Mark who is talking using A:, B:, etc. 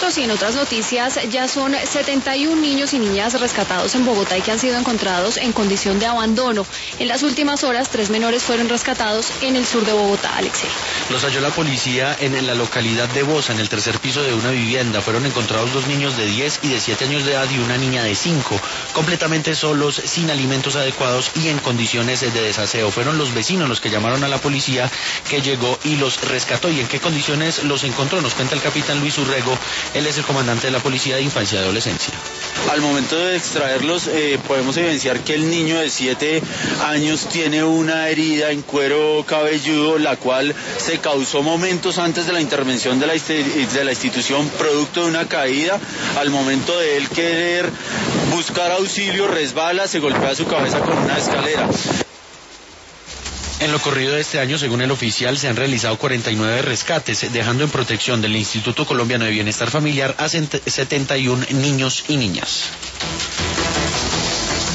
A: amigos, y en otras noticias ya son 71 niños y niñas rescatados en Bogotá y que han sido encontrados en condición de abandono. En las últimas horas, 3 menores fueron rescatados en el sur de Bogotá, Alexei.
B: Los halló la policía en la localidad de Bosa, en el tercer piso de una vivienda. Fueron encontrados 2 niños de 10 y de 7 años de edad y una niña de 5, completamente solos, sin alimentos adecuados y en condiciones de desaseo. Fueron los vecinos los que llamaron a la policía, que llegó y los rescató. ¿Y en qué condiciones los encontró? Nos cuenta el capitán Luis Urrego. Él es el comandante de la Policía de Infancia y Adolescencia.
C: Al momento de extraerlos, podemos evidenciar que el niño de 7 años tiene una herida en cuero cabelludo, la cual se causó momentos antes de la intervención de la institución, producto de una caída. Al momento de él querer buscar auxilio, resbala, se golpea su cabeza con una escalera.
B: En lo corrido de este año, según el oficial, se han realizado 49 rescates, dejando en protección del Instituto Colombiano de Bienestar Familiar a 71 niños y niñas.